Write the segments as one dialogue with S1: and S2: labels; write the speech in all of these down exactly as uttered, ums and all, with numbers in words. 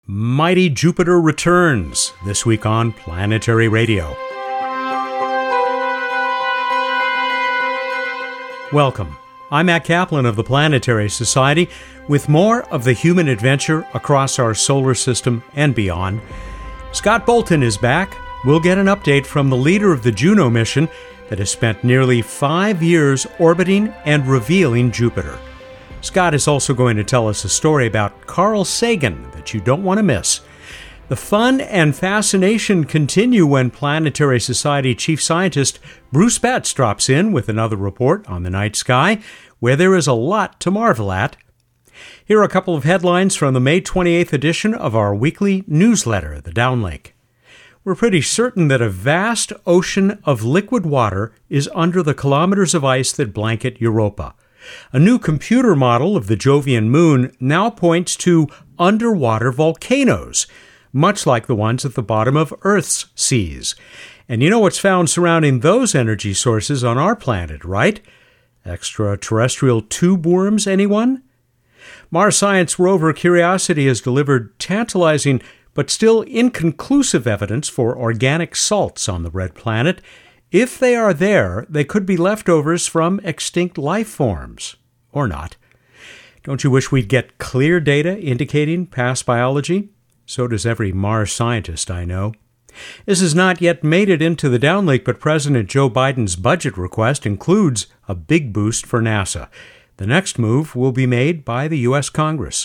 S1: Mighty Jupiter returns this week on Planetary Radio. Welcome. I'm Matt Kaplan of the Planetary Society with more of the human adventure across our solar system and beyond. Scott Bolton is back. We'll get an update from the leader of the Juno mission that has spent nearly five years orbiting and revealing Jupiter. Scott is also going to tell us a story about Carl Sagan that you don't want to miss. The fun and fascination continue when Planetary Society Chief Scientist Bruce Betts drops in with another report on the night sky, where there is a lot to marvel at. Here are a couple of headlines from the May twenty-eighth edition of our weekly newsletter, The Downlink. We're pretty certain that a vast ocean of liquid water is under the kilometers of ice that blanket Europa. A new computer model of the Jovian moon now points to underwater volcanoes, much like the ones at the bottom of Earth's seas. And you know what's found surrounding those energy sources on our planet, right? Extraterrestrial tube worms, anyone? Mars Science rover Curiosity has delivered tantalizing but still inconclusive evidence for organic salts on the red planet. If they are there, they could be leftovers from extinct life forms. Or not. Don't you wish we'd get clear data indicating past biology? So does every Mars scientist I know. This has not yet made it into the downlink, but President Joe Biden's budget request includes a big boost for NASA. The next move will be made by the U S Congress.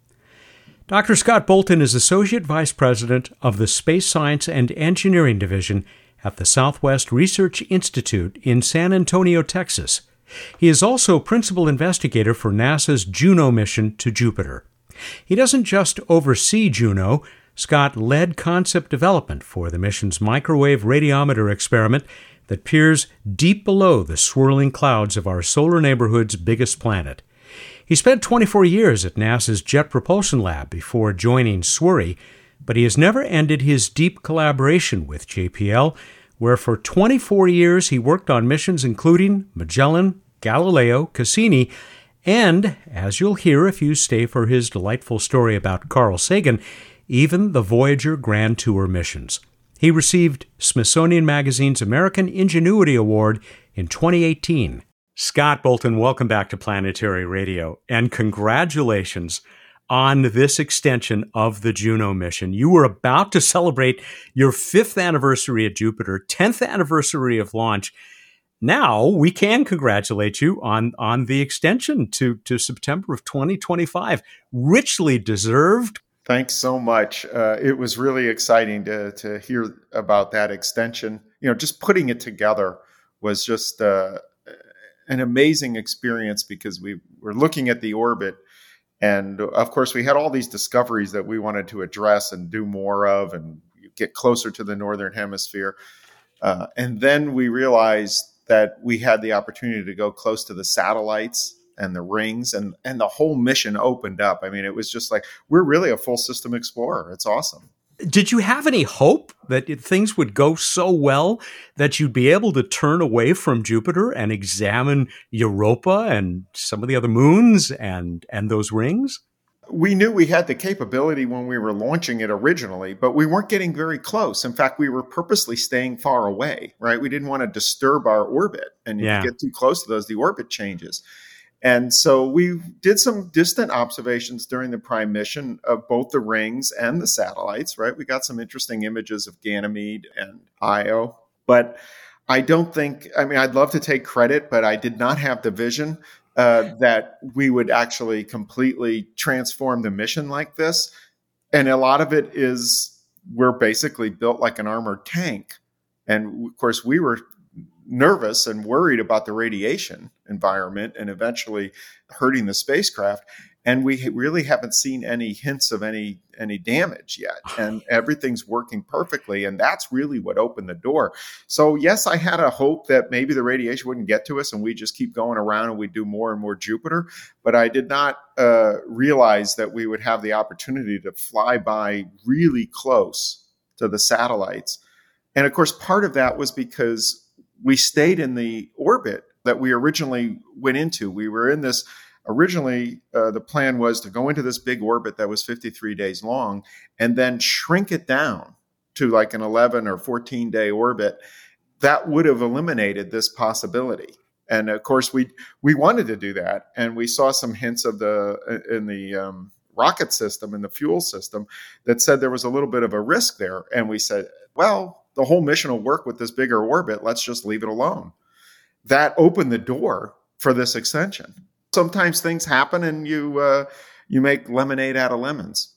S1: Doctor Scott Bolton is Associate Vice President of the Space Science and Engineering Division at the Southwest Research Institute in San Antonio, Texas. He is also principal investigator for NASA's Juno mission to Jupiter. He doesn't just oversee Juno. Scott led concept development for the mission's microwave radiometer experiment that peers deep below the swirling clouds of our solar neighborhood's biggest planet. He spent twenty-four years at NASA's Jet Propulsion Lab before joining S W R I, but he has never ended his deep collaboration with J P L, where for twenty-four years he worked on missions including Magellan, Galileo, Cassini, and, as you'll hear if you stay for his delightful story about Carl Sagan, even the Voyager Grand Tour missions. He received Smithsonian Magazine's American Ingenuity Award in twenty eighteen. Scott Bolton, welcome back to Planetary Radio, and congratulations on this extension of the Juno mission. You were about to celebrate your fifth anniversary at Jupiter, tenth anniversary of launch. Now we can congratulate you on, on the extension to, to September of twenty twenty-five. Richly deserved.
S2: Thanks so much. Uh, it was really exciting to to hear about that extension. You know, just putting it together was just uh, an amazing experience because we were looking at the orbit. And of course, we had all these discoveries that we wanted to address and do more of and get closer to the Northern Hemisphere. Uh, and then we realized that we had the opportunity to go close to the satellites and the rings, and, and the whole mission opened up. I mean, it was just like, we're really a full system explorer. It's awesome.
S1: Did you have any hope that it, things would go so well that you'd be able to turn away from Jupiter and examine Europa and some of the other moons and, and those rings?
S2: We knew we had the capability when we were launching it originally, but we weren't getting very close. In fact, we were purposely staying far away, right? We didn't want to disturb our orbit. And if yeah. you get too close to those, the orbit changes. And so we did some distant observations during the prime mission of both the rings and the satellites, right? We got some interesting images of Ganymede and Io. But I don't think, I mean, I'd love to take credit, but I did not have the vision uh, that we would actually completely transform the mission like this. And a lot of it is we're basically built like an armored tank. And of course, we were nervous and worried about the radiation environment and eventually hurting the spacecraft. And we really haven't seen any hints of any any damage yet. And everything's working perfectly. And that's really what opened the door. So yes, I had a hope that maybe the radiation wouldn't get to us and we just keep going around and we do more and more Jupiter. But I did not uh, realize that we would have the opportunity to fly by really close to the satellites. And of course, part of that was because we stayed in the orbit that we originally went into. We were in this Originally, uh, the plan was to go into this big orbit that was fifty-three days long and then shrink it down to like an eleven or fourteen day orbit. That would have eliminated this possibility. And of course, we we wanted to do that, and we saw some hints of the in the um, rocket system, in the fuel system, that said there was a little bit of a risk there. And we said, well, the whole mission will work with this bigger orbit. Let's just leave it alone. That opened the door for this extension. Sometimes things happen, and you uh, you make lemonade out of lemons.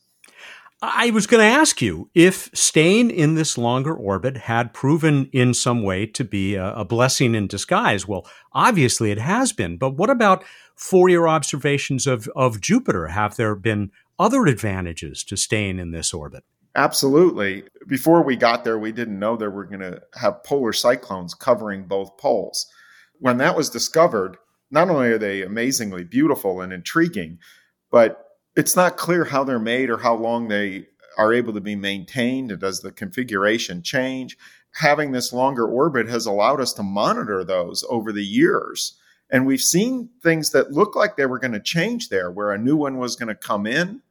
S1: I was going to ask you if staying in this longer orbit had proven in some way to be a, a blessing in disguise. Well, obviously it has been, but what about for your observations of, of Jupiter? Have there been other advantages to staying in this orbit?
S2: Absolutely. Before we got there, we didn't know that we're going to have polar cyclones covering both poles. When that was discovered, not only are they amazingly beautiful and intriguing, but it's not clear how they're made or how long they are able to be maintained. Does the configuration change? Having this longer orbit has allowed us to monitor those over the years. And we've seen things that look like they were going to change there, where a new one was going to come in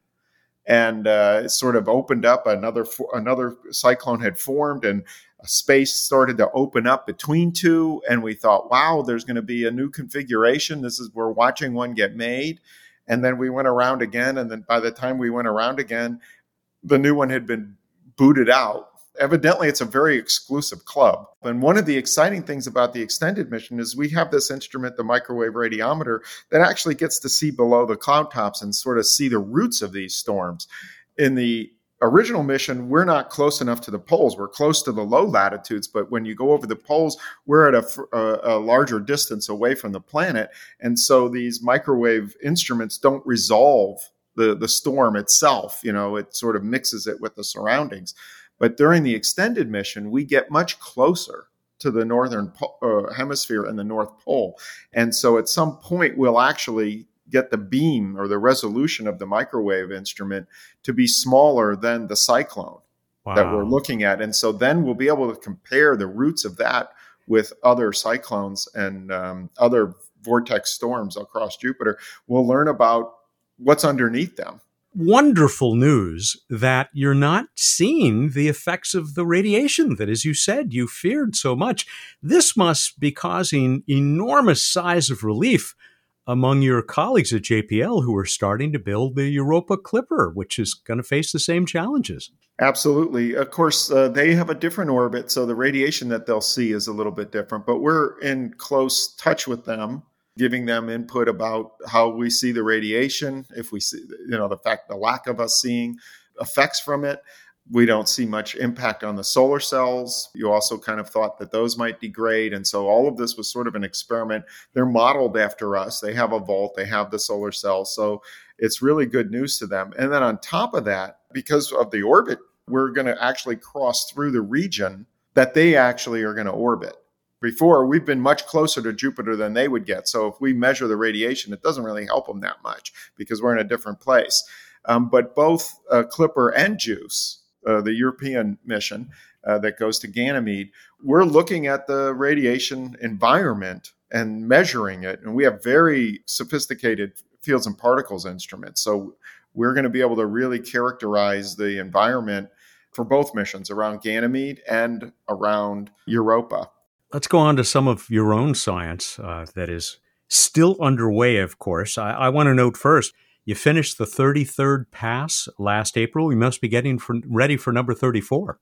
S2: and uh, it sort of opened up. Another another cyclone had formed, and space started to open up between two. And we thought, wow, there's going to be a new configuration. This is, we're watching one get made. And then we went around again. And then by the time we went around again, the new one had been booted out. Evidently, it's a very exclusive club. And one of the exciting things about the extended mission is we have this instrument, the microwave radiometer, that actually gets to see below the cloud tops and sort of see the roots of these storms. In the original mission, we're not close enough to the poles. We're close to the low latitudes, but when you go over the poles, we're at a, a, a larger distance away from the planet. And so these microwave instruments don't resolve the, the storm itself. You know, it sort of mixes it with the surroundings. But during the extended mission, we get much closer to the northern uh, hemisphere and the North Pole. And so at some point, we'll actually get the beam or the resolution of the microwave instrument to be smaller than the cyclone wow. that we're looking at. And so then we'll be able to compare the roots of that with other cyclones and um, other vortex storms across Jupiter. We'll learn about what's underneath them.
S1: Wonderful news that you're not seeing the effects of the radiation that, as you said, you feared so much. This must be causing enormous sighs of relief among your colleagues at J P L who are starting to build the Europa Clipper, which is going to face the same challenges.
S2: Absolutely. Of course, uh, they have a different orbit, so the radiation that they'll see is a little bit different, but we're in close touch with them, giving them input about how we see the radiation, if we see, you know, the fact, the lack of us seeing effects from it. We don't see much impact on the solar cells. You also kind of thought that those might degrade. And so all of this was sort of an experiment. They're modeled after us. They have a vault. They have the solar cells. So it's really good news to them. And then on top of that, because of the orbit, we're going to actually cross through the region that they actually are going to orbit. Before, we've been much closer to Jupiter than they would get. So if we measure the radiation, it doesn't really help them that much because we're in a different place. Um, but both uh, Clipper and JUICE, Uh, the European mission uh, that goes to Ganymede, we're looking at the radiation environment and measuring it. And we have very sophisticated fields and particles instruments. So we're going to be able to really characterize the environment for both missions around Ganymede and around Europa.
S1: Let's go on to some of your own science uh, that is still underway, of course. I, I want to note first, you finished the thirty-third pass last April. You must be getting for, ready for number thirty-four.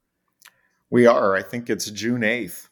S2: We are. I think it's June eighth.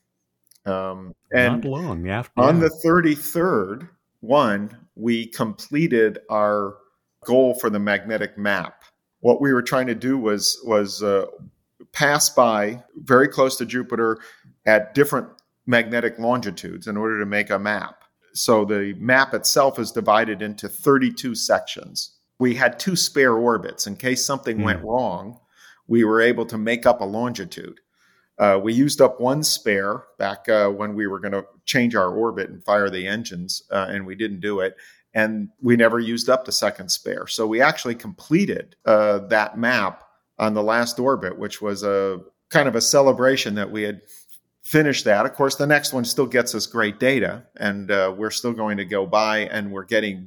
S2: Um, and
S1: Not long. Yeah.
S2: On the thirty-third one, we completed our goal for the magnetic map. What we were trying to do was, was uh, pass by very close to Jupiter at different magnetic longitudes in order to make a map. So the map itself is divided into thirty-two sections. We had two spare orbits. In case something mm. went wrong, we were able to make up a longitude. Uh, we used up one spare back uh, when we were going to change our orbit and fire the engines, uh, and we didn't do it. And we never used up the second spare. So we actually completed uh, that map on the last orbit, which was a kind of a celebration that we had finish that. Of course, the next one still gets us great data, and uh, we're still going to go by, and we're getting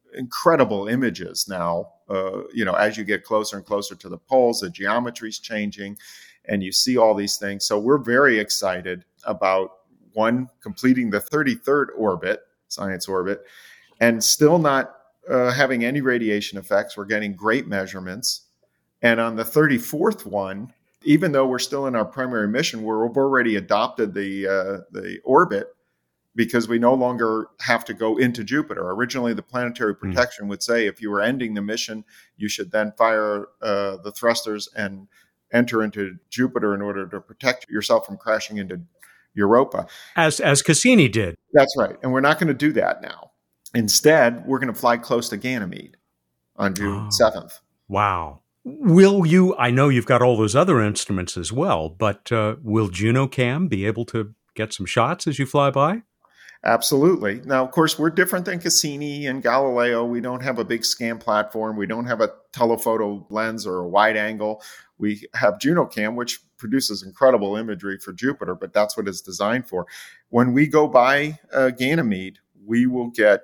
S2: incredible images now. Uh, you know, as you get closer and closer to the poles, the geometry's changing, and you see all these things. So we're very excited about, one, completing the thirty-third orbit, science orbit, and still not uh, having any radiation effects. We're getting great measurements. And on the thirty-fourth one, even though we're still in our primary mission, we're, we've already adopted the uh, the orbit, because we no longer have to go into Jupiter. Originally, the planetary protection mm. would say if you were ending the mission, you should then fire uh, the thrusters and enter into Jupiter in order to protect yourself from crashing into Europa.
S1: As as Cassini did.
S2: That's right. And we're not going to do that now. Instead, we're going to fly close to Ganymede on June oh, seventh.
S1: Wow. Will you, I know you've got all those other instruments as well, but uh, will JunoCam be able to get some shots as you fly by?
S2: Absolutely. Now, of course, we're different than Cassini and Galileo. We don't have a big scan platform. We don't have a telephoto lens or a wide angle. We have JunoCam, which produces incredible imagery for Jupiter, but that's what it's designed for. When we go by uh, Ganymede, we will get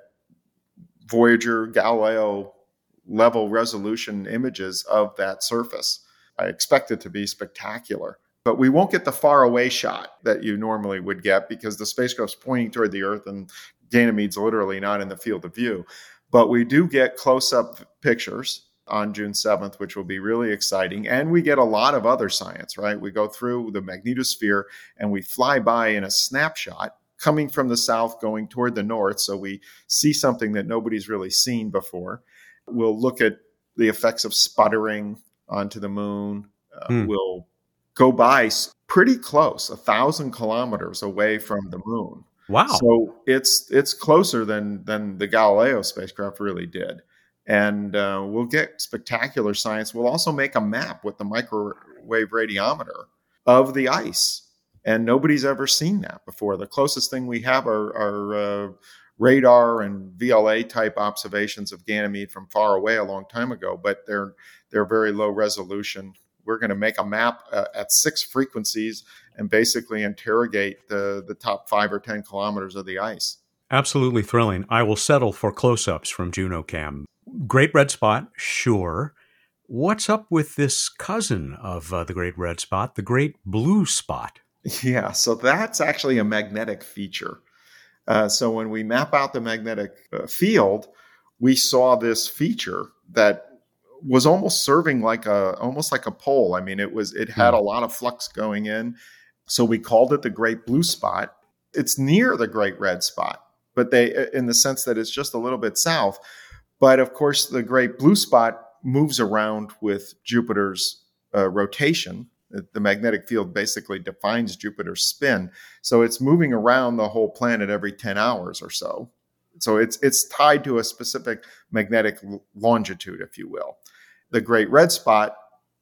S2: Voyager, Galileo level resolution images of that surface. I expect it to be spectacular. But we won't get the far away shot that you normally would get, because the spacecraft's pointing toward the Earth and Ganymede's literally not in the field of view. But we do get close-up pictures on June seventh, which will be really exciting. And we get a lot of other science, right? We go through the magnetosphere and we fly by in a snapshot coming from the south, going toward the north. So we see something that nobody's really seen before. We'll look at the effects of sputtering onto the moon. Uh, hmm. We'll go by pretty close, a thousand kilometers away from the moon.
S1: Wow!
S2: So it's it's closer than than the Galileo spacecraft really did, and uh, we'll get spectacular science. We'll also make a map with the microwave radiometer of the ice, and nobody's ever seen that before. The closest thing we have are, are uh, radar and V L A type observations of Ganymede from far away a long time ago, but they're they're very low resolution. We're going to make a map uh, at six frequencies and basically interrogate the, the top five or ten kilometers of the ice.
S1: Absolutely thrilling. I will settle for close-ups from JunoCam. Great red spot, sure. What's up with this cousin of uh, the Great Red Spot, the Great Blue Spot?
S2: Yeah, so that's actually a magnetic feature. Uh, so when we map out the magnetic uh, field, we saw this feature that was almost serving like a almost like a pole. I mean, it was it had a lot of flux going in. So we called it the Great Blue Spot. It's near the Great Red Spot, but they in the sense that it's just a little bit south. But of course, the Great Blue Spot moves around with Jupiter's uh, rotation. The magnetic field basically defines Jupiter's spin. So it's moving around the whole planet every ten hours or so. So it's it's tied to a specific magnetic longitude, if you will. The Great Red Spot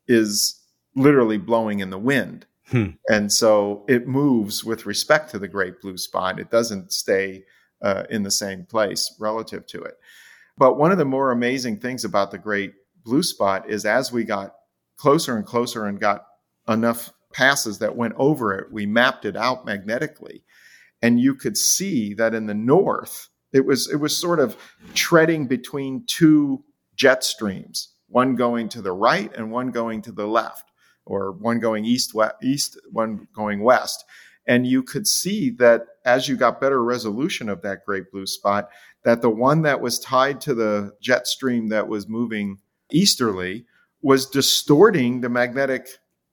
S2: is literally blowing in the wind. Hmm. And so it moves with respect to the Great Blue Spot. It doesn't stay uh, in the same place relative to it. But one of the more amazing things about the Great Blue Spot is as we got closer and closer and got enough passes that went over it, we mapped it out magnetically. And you could see that in the north, it was it was sort of treading between two jet streams, one going to the right and one going to the left, or one going east, west, east, one going west. And you could see that as you got better resolution of that Great Blue Spot, that the one that was tied to the jet stream that was moving easterly was distorting the magnetic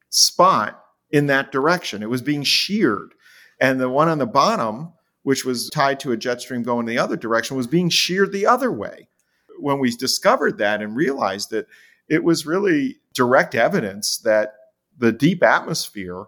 S2: spot in that direction. It was being sheared. And the one on the bottom, which was tied to a jet stream going the other direction, was being sheared the other way. When we discovered that and realized that it was really direct evidence that the deep atmosphere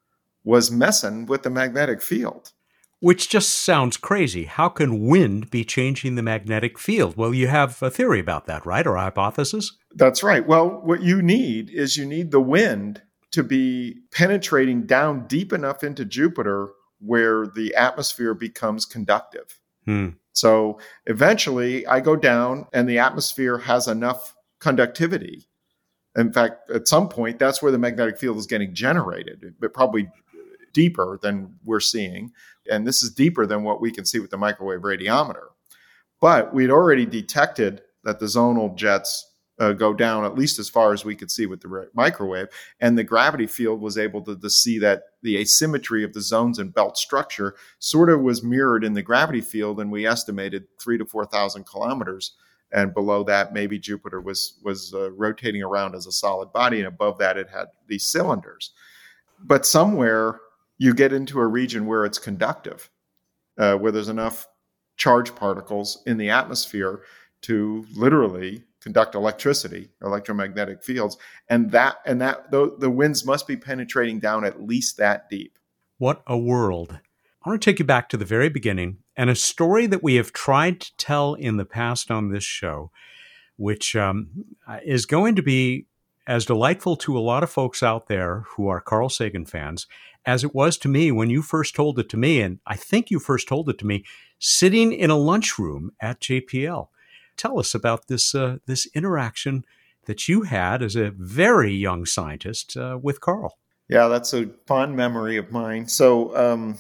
S2: was messing with the magnetic field.
S1: Which just sounds crazy. How can wind be changing the magnetic field? Well, you have a theory about that, right? Or a hypothesis?
S2: That's right. Well, what you need is you need the wind to be penetrating down deep enough into Jupiter where the atmosphere becomes conductive. Hmm. So eventually I go down and the atmosphere has enough conductivity. In fact, at some point, that's where the magnetic field is getting generated, but probably deeper than we're seeing. And this is deeper than what we can see with the microwave radiometer. But we'd already detected that the zonal jets uh, go down at least as far as we could see with the re- microwave. And the gravity field was able to, to see that the asymmetry of the zones and belt structure sort of was mirrored in the gravity field. And we estimated three to four thousand kilometers. And below that, maybe Jupiter was, was uh, rotating around as a solid body. And above that, it had these cylinders. But somewhere you get into a region where it's conductive, uh, where there's enough charged particles in the atmosphere to literally conduct electricity, electromagnetic fields. And that, and that the, the winds must be penetrating down at least that deep.
S1: What a world. I want to take you back to the very beginning and a story that we have tried to tell in the past on this show, which um, is going to be as delightful to a lot of folks out there who are Carl Sagan fans as it was to me when you first told it to me. And I think you first told it to me sitting in a lunchroom at J P L. Tell us about this uh, this interaction that you had as a very young scientist uh, with Carl.
S2: Yeah, that's a fond memory of mine. So um,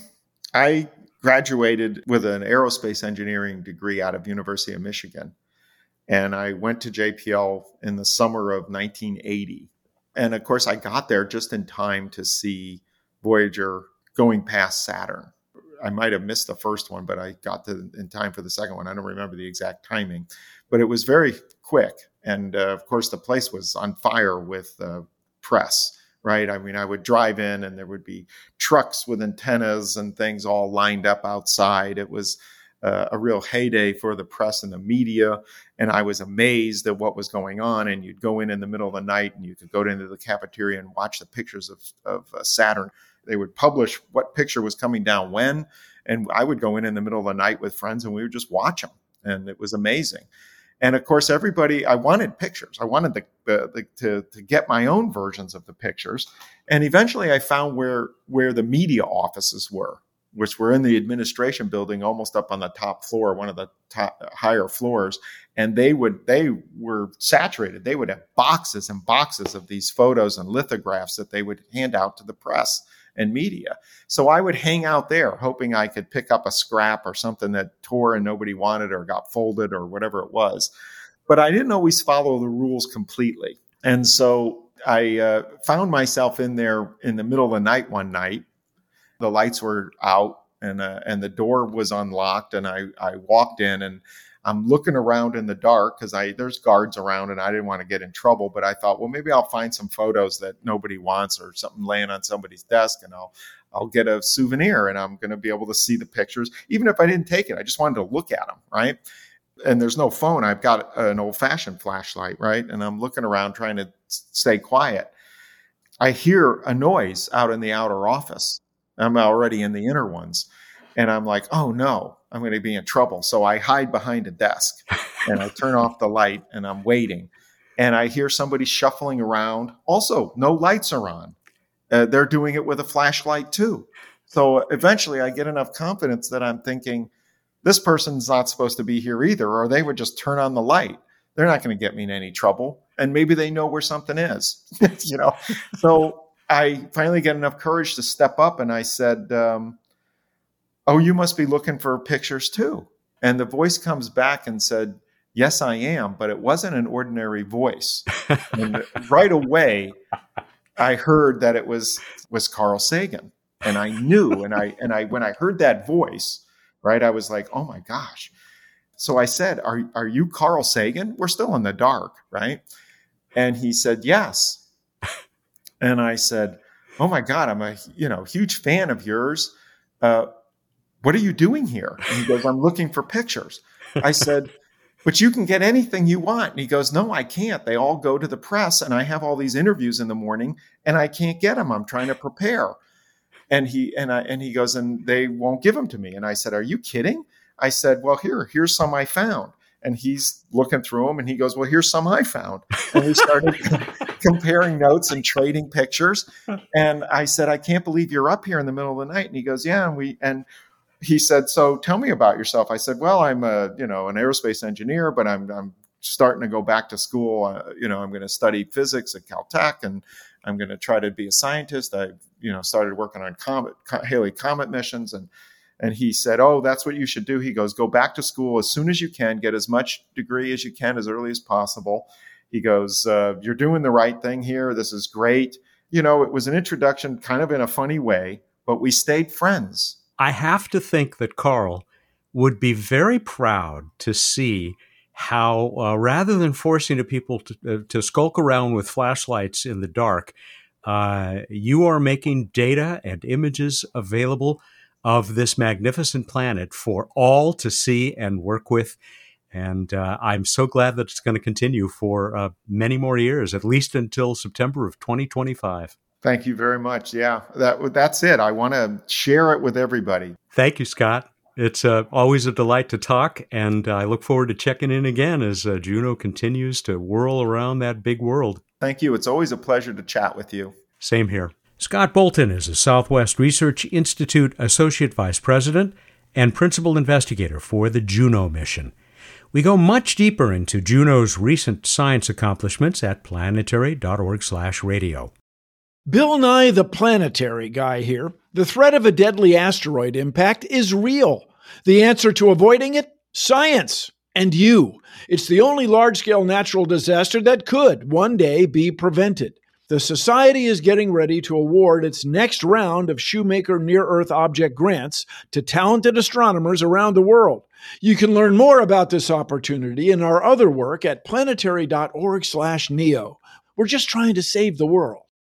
S2: I graduated with an aerospace engineering degree out of University of Michigan. And I went to J P L in the summer of nineteen eighty. And of course, I got there just in time to see Voyager going past Saturn. I might have missed the first one, but I got to in time for the second one. I don't remember the exact timing, but it was very quick. And uh, of course, the place was on fire with uh, press, right? I mean, I would drive in and there would be trucks with antennas and things all lined up outside. It was uh, a real heyday for the press and the media. And I was amazed at what was going on. And you'd go in in the middle of the night and you could go into the cafeteria and watch the pictures of, of uh, Saturn. They would publish what picture was coming down when, and I would go in in the middle of the night with friends and we would just watch them. And it was amazing. And of course, everybody, I wanted pictures. I wanted the, the, the, to, to get my own versions of the pictures. And eventually I found where, where the media offices were, which were in the administration building, almost up on the top floor, one of the top, higher floors. And they would, they were saturated. They would have boxes and boxes of these photos and lithographs that they would hand out to the press and media. So I would hang out there hoping I could pick up a scrap or something that tore and nobody wanted or got folded or whatever it was. But I didn't always follow the rules completely. And so I uh, found myself in there in the middle of the night one night. The lights were out and uh, and the door was unlocked. And I, I walked in and I'm looking around in the dark because I there's guards around and I didn't want to get in trouble. But I thought, well, maybe I'll find some photos that nobody wants or something laying on somebody's desk and I'll I'll get a souvenir and I'm going to be able to see the pictures. Even if I didn't take it, I just wanted to look at them, right? And there's no phone. I've got an old-fashioned flashlight, right? And I'm looking around trying to stay quiet. I hear a noise out in the outer office. I'm already in the inner ones. And I'm like, oh, no, I'm going to be in trouble. So I hide behind a desk and I turn off the light and I'm waiting. And I hear somebody shuffling around. Also, no lights are on. Uh, they're doing it with a flashlight, too. So eventually I get enough confidence that I'm thinking, this person's not supposed to be here either, or they would just turn on the light. They're not going to get me in any trouble. And maybe they know where something is, you know. So I finally get enough courage to step up and I said, um, oh, you must be looking for pictures too. And the voice comes back and said, yes, I am, but it wasn't an ordinary voice. And right away, I heard that it was, was Carl Sagan. And I knew, and I, and I, when I heard that voice, right, I was like, oh my gosh. So I said, are, are you Carl Sagan? We're still in the dark, right? And he said, yes. And I said, oh my God, I'm a, you know, huge fan of yours. Uh, what are you doing here? And he goes, I'm looking for pictures. I said, but you can get anything you want. And he goes, no, I can't. They all go to the press and I have all these interviews in the morning and I can't get them. I'm trying to prepare. And he, and I, and he goes, and they won't give them to me. And I said, are you kidding? I said, well, here, here's some I found. And he's looking through them and he goes, well, here's some I found. And we started comparing notes and trading pictures. And I said, I can't believe you're up here in the middle of the night. And he goes, yeah. And we, and he said, so tell me about yourself. I said, well, I'm a, you know, an aerospace engineer, but I'm, I'm starting to go back to school. Uh, you know, I'm going to study physics at Caltech and I'm going to try to be a scientist. I, you know, started working on comet, Halley Comet missions. And And he said, oh, that's what you should do. He goes, go back to school as soon as you can, get as much degree as you can as early as possible. He goes, uh, you're doing the right thing here. This is great. You know, it was an introduction kind of in a funny way, but we stayed friends.
S1: I have to think that Carl would be very proud to see how, uh, rather than forcing people to, uh, to skulk around with flashlights in the dark, uh, you are making data and images available of this magnificent planet for all to see and work with. And uh, I'm so glad that it's going to continue for uh, many more years, at least until September of twenty twenty-five.
S2: Thank you very much. Yeah, that that's it. I want to share it with everybody.
S1: Thank you, Scott. It's uh, always a delight to talk, and I look forward to checking in again as uh, Juno continues to whirl around that big world.
S2: Thank you. It's always a pleasure to chat with you.
S1: Same here. Scott Bolton is a Southwest Research Institute Associate Vice President and Principal Investigator for the Juno mission. We go much deeper into Juno's recent science accomplishments at planetary dot org slash radio.
S3: Bill Nye the Planetary Guy here. The threat of a deadly asteroid impact is real. The answer to avoiding it? Science. And you. It's the only large-scale natural disaster that could, one day, be prevented. The Society is getting ready to award its next round of Shoemaker Near-Earth Object grants to talented astronomers around the world. You can learn more about this opportunity and our other work at planetary dot org slash neo. We're just trying to save the world.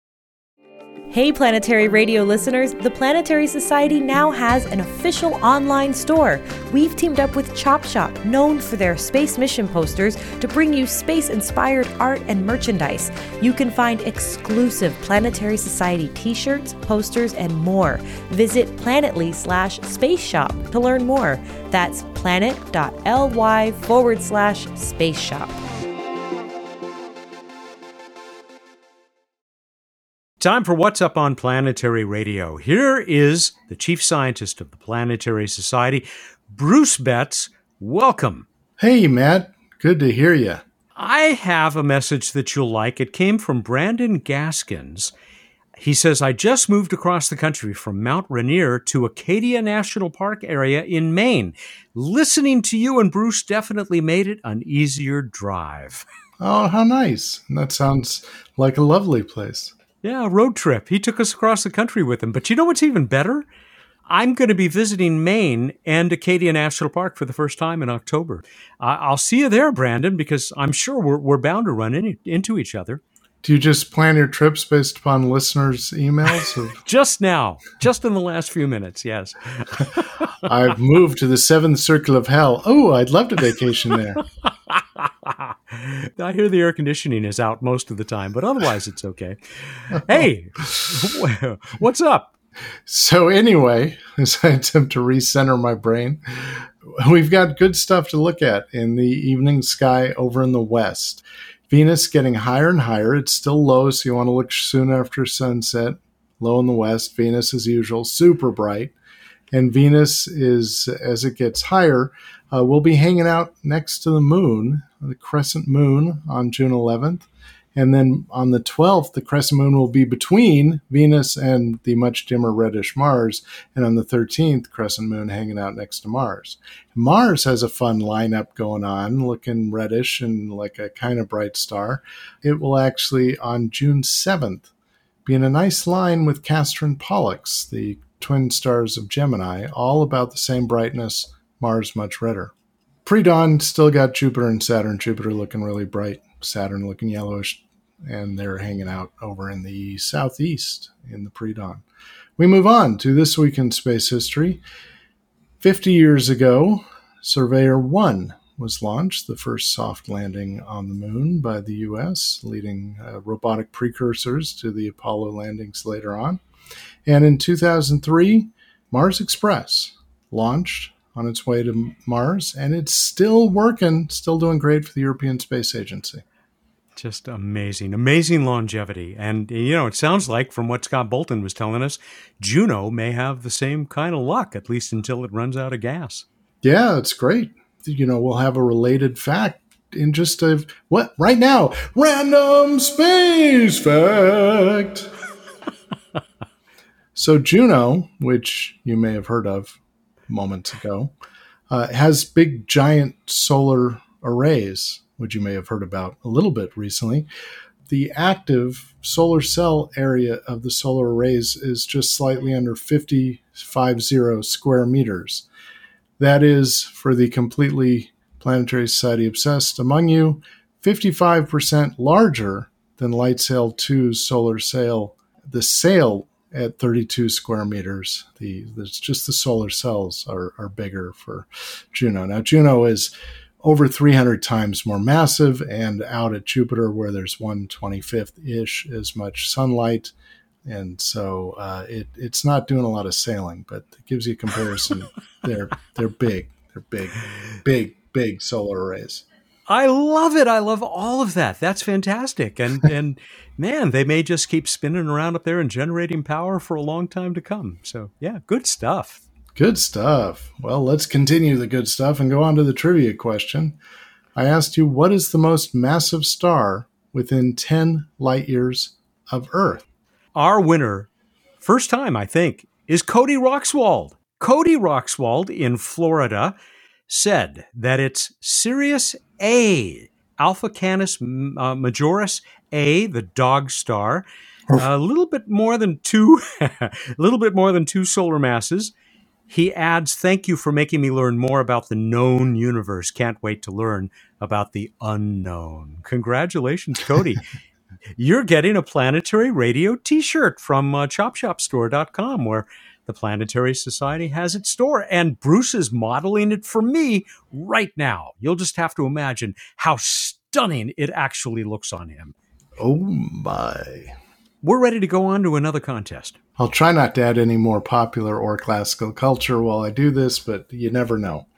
S4: Hey Planetary Radio listeners, the Planetary Society now has an official online store. We've teamed up with Chop Shop, known for their space mission posters, to bring you space-inspired art and merchandise. You can find exclusive Planetary Society t-shirts, posters, and more. Visit planetly slash space shop to learn more. That's planet.ly forward slash space shop.
S1: Time for What's Up on Planetary Radio. Here is the chief scientist of the Planetary Society, Bruce Betts. Welcome.
S5: Hey, Matt. Good to hear you.
S1: I have a message that you'll like. It came from Brandon Gaskins. He says, I just moved across the country from Mount Rainier to Acadia National Park area in Maine. Listening to you and Bruce definitely made it an easier drive.
S5: Oh, how nice. That sounds like a lovely place.
S1: Yeah, a road trip. He took us across the country with him. But you know what's even better? I'm going to be visiting Maine and Acadia National Park for the first time in October. Uh, I'll see you there, Brandon, because I'm sure we're, we're bound to run in, into each other.
S5: Do you just plan your trips based upon listeners' emails? Of-
S1: just now. Just in the last few minutes, yes.
S5: I've moved to the seventh circle of hell. Oh, I'd love to vacation there.
S1: I hear the air conditioning is out most of the time, but otherwise it's okay. Hey, what's up?
S5: So anyway, as I attempt to recenter my brain, we've got good stuff to look at in the evening sky over in the west. Venus getting higher and higher. It's still low, so you want to look soon after sunset. Low in the west, Venus as usual, super bright. And Venus is, as it gets higher, uh, will be hanging out next to the moon, the crescent moon on June eleventh. And then on the twelfth, the crescent moon will be between Venus and the much dimmer reddish Mars. And on the thirteenth, crescent moon hanging out next to Mars. Mars has a fun lineup going on, looking reddish and like a kind of bright star. It will actually, on June seventh, be in a nice line with Castor and Pollux, the twin stars of Gemini, all about the same brightness, Mars much redder. Pre-dawn, still got Jupiter and Saturn. Jupiter looking really bright, Saturn looking yellowish, and they're hanging out over in the southeast in the pre-dawn. We move on to This Week in Space History. Fifty years ago, Surveyor one was launched, the first soft landing on the moon by the U S, leading uh, robotic precursors to the Apollo landings later on. And in two thousand three, Mars Express launched on its way to Mars, and it's still working, still doing great for the European Space Agency.
S1: Just amazing, amazing longevity. And, you know, it sounds like, from what Scott Bolton was telling us, Juno may have the same kind of luck, at least until it runs out of gas.
S5: Yeah, it's great. You know, we'll have a related fact in just a, what, right now, random space fact. So Juno, which you may have heard of, moments ago, uh, has big, giant solar arrays, which you may have heard about a little bit recently. The active solar cell area of the solar arrays is just slightly under fifty-five square meters. That is, for the completely Planetary Society obsessed among you, fifty-five percent larger than LightSail two's solar sail. The sail at thirty-two square meters, the there's just the solar cells are, are bigger for Juno. Now, Juno is over three hundred times more massive, and out at Jupiter, where there's one twenty-fifth-ish as much sunlight. And so uh, it, it's not doing a lot of sailing, but it gives you a comparison. they're they're big. They're big, big, big solar arrays.
S1: I love it. I love all of that. That's fantastic. And, and man, they may just keep spinning around up there and generating power for a long time to come. So, yeah, good stuff.
S5: Good stuff. Well, let's continue the good stuff and go on to the trivia question. I asked you, what is the most massive star within ten light years of Earth?
S1: Our winner, first time, I think, is Cody Roxwald. Cody Roxwald in Florida said that it's Sirius A, Alpha Canis uh, Majoris A, the dog star, a little bit more than two, a little bit more than two solar masses. He adds, "Thank you for making me learn more about the known universe. Can't wait to learn about the unknown." Congratulations, Cody. You're getting a Planetary Radio t-shirt from uh, chop shop store dot com, where the Planetary Society has its store, and Bruce is modeling it for me right now. You'll just have to imagine how stunning it actually looks on him.
S5: Oh, my.
S1: We're ready to go on to another contest.
S5: I'll try not to add any more popular or classical culture while I do this, but you never know.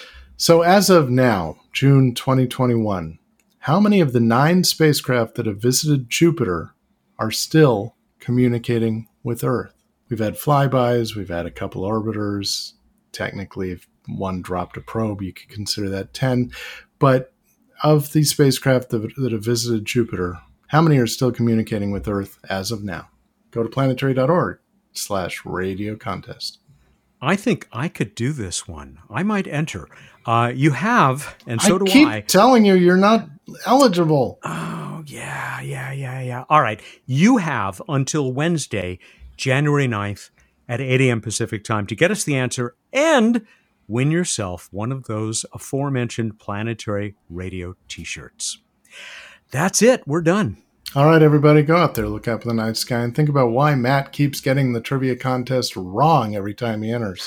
S5: So as of now, June twenty twenty-one, how many of the nine spacecraft that have visited Jupiter are still communicating with Earth? We've had flybys, we've had a couple orbiters. Technically, if one dropped a probe, you could consider that ten. But of these spacecraft that, that have visited Jupiter, how many are still communicating with Earth as of now? Go to planetary.org slash radio contest.
S1: I think I could do this one. I might enter. Uh, you have, and so
S5: I
S1: do
S5: keep
S1: I.
S5: telling you, you're not eligible.
S1: Oh, yeah, yeah, yeah, yeah. All right. You have until Wednesday, January ninth at eight a.m. Pacific time to get us the answer and win yourself one of those aforementioned Planetary Radio t-shirts. That's it. We're done.
S5: All right, everybody, go out there, look up in the night sky, and think about why Matt keeps getting the trivia contest wrong every time he enters.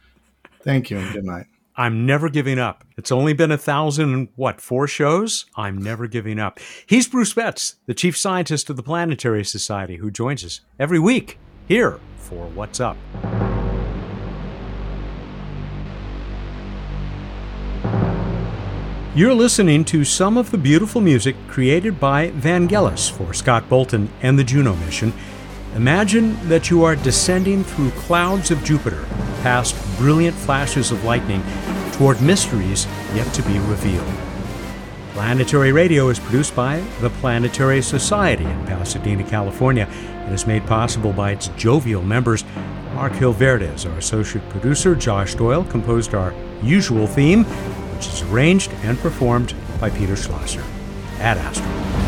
S5: Thank you, and good night.
S1: I'm never giving up. It's only been a thousand, what, four shows? I'm never giving up. He's Bruce Betts, the chief scientist of the Planetary Society, who joins us every week here for What's Up. You're listening to some of the beautiful music created by Vangelis for Scott Bolton and the Juno mission. Imagine that you are descending through clouds of Jupiter, past brilliant flashes of lightning, toward mysteries yet to be revealed. Planetary Radio is produced by the Planetary Society in Pasadena, California. It is made possible by its jovial members. Mark Hilverde is our associate producer. Josh Doyle composed our usual theme, which is arranged and performed by Peter Schlosser. Ad Astra.